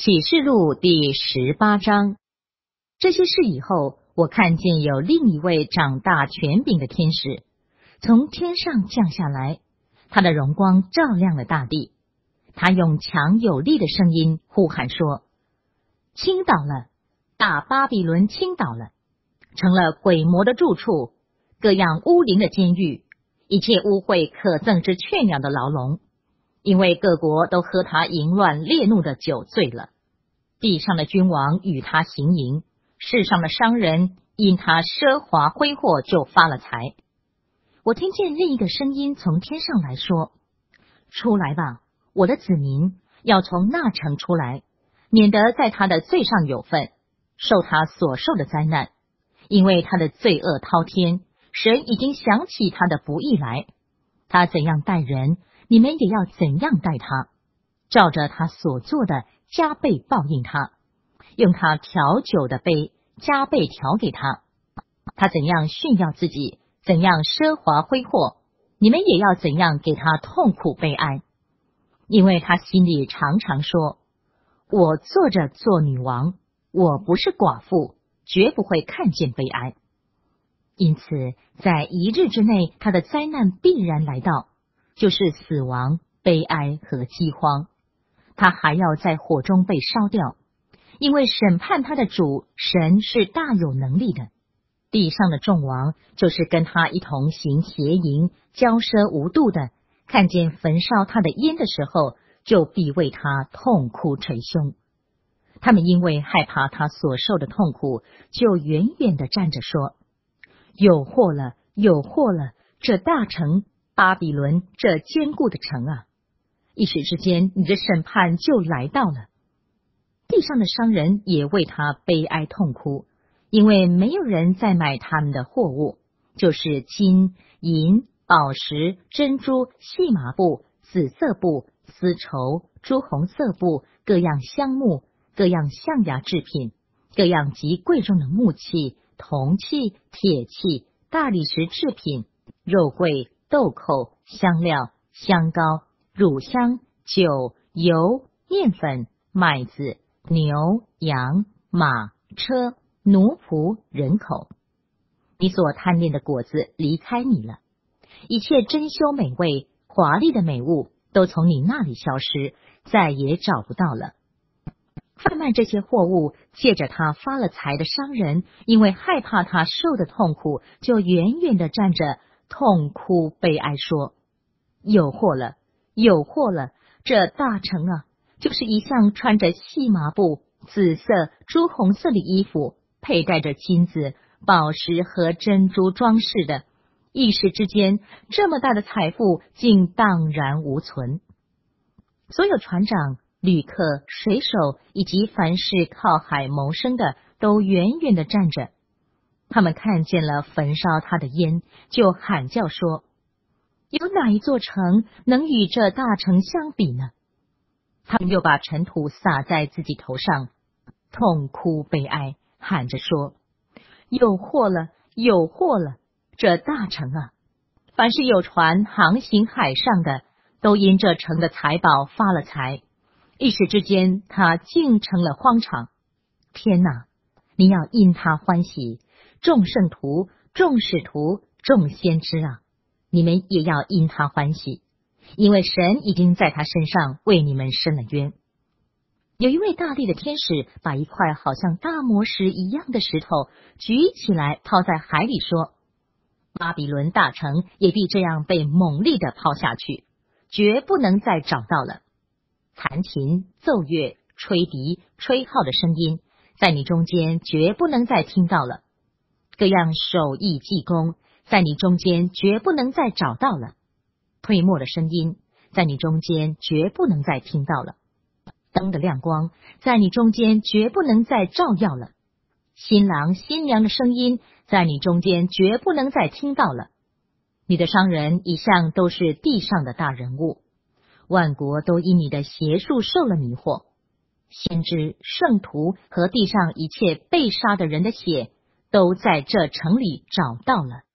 启示录第18章。这些事以后，我看见有另一位掌大权柄的天使从天上降下来，他的荣光照亮了大地。他用强有力的声音呼喊说：倾倒了，大巴比伦倾倒了，成了鬼魔的住处，各样污灵的监狱，一切污秽可憎之雀鸟的牢笼。因为各国都喝他淫乱烈怒的酒醉了，地上的君王与他行淫，世上的商人因他奢华挥霍就发了财。我听见另一个声音从天上来说：出来吧，我的子民，要从那城出来，免得在他的罪上有份，受他所受的灾难，因为他的罪恶滔天，神已经想起他的不义来。他怎样待人，你们也要怎样待他，照着他所做的加倍报应他，用他调酒的杯加倍调给他。他怎样炫耀自己，怎样奢华挥霍，你们也要怎样给他痛苦悲哀。因为他心里常常说：我坐着做女王，我不是寡妇，绝不会看见悲哀。因此在一日之内，他的灾难必然来到，就是死亡、悲哀和饥荒。他还要在火中被烧掉，因为审判他的主神是大有能力的。地上的众王就是跟他一同行邪淫、骄奢无度的，看见焚烧他的烟的时候，就必为他痛哭捶胸。他们因为害怕他所受的痛苦，就远远地站着说：有祸了，有祸了，这大城巴比伦，这坚固的城啊！一时之间，你的审判就来到了。地上的商人也为他悲哀痛哭，因为没有人再买他们的货物，就是金、银、宝石、珍珠、细麻布、紫色布、丝绸、朱红色布，各样香木，各样象牙制品，各样极贵重的木器、铜器、铁器、大理石制品，肉桂、豆蔻、香料、香膏、乳香、酒、油、面粉、麦子、牛、羊、马、车、奴仆、人口。你所贪恋的果子离开你了，一切珍馐美味、华丽的美物都从你那里消失，再也找不到了。贩卖这些货物，借着他发了财的商人，因为害怕他受的痛苦，就远远地站着，痛哭悲哀说：有祸了，有祸了，这大城啊！就是一向穿着细麻布、紫色、朱红色的衣服，佩戴着金子、宝石和珍珠装饰的，一时之间，这么大的财富竟荡然无存。所有船长、旅客、水手以及凡是靠海谋生的，都远远地站着。他们看见了焚烧他的烟，就喊叫说：有哪一座城能与这大城相比呢？他们又把尘土撒在自己头上，痛哭悲哀，喊着说：有祸了，有祸了，这大城啊！凡是有船航行海上的，都因这城的财宝发了财，一时之间，他竟成了荒场。天哪，你要因他欢喜，众圣徒、众使徒、众先知啊，你们也要因他欢喜，因为神已经在他身上为你们伸了冤。有一位大力的天使把一块好像大磨石一样的石头举起来抛在海里，说：巴比伦大城也必这样被猛力地抛下去，绝不能再找到了。弹琴、奏乐、吹笛、吹号的声音，在你中间绝不能再听到了。各样手艺技工，在你中间绝不能再找到了。推磨的声音，在你中间绝不能再听到了。灯的亮光，在你中间绝不能再照耀了。新郎新娘的声音，在你中间绝不能再听到了。你的商人一向都是地上的大人物，万国都因你的邪术受了迷惑。先知、圣徒和地上一切被杀的人的血，都在这城里找到了。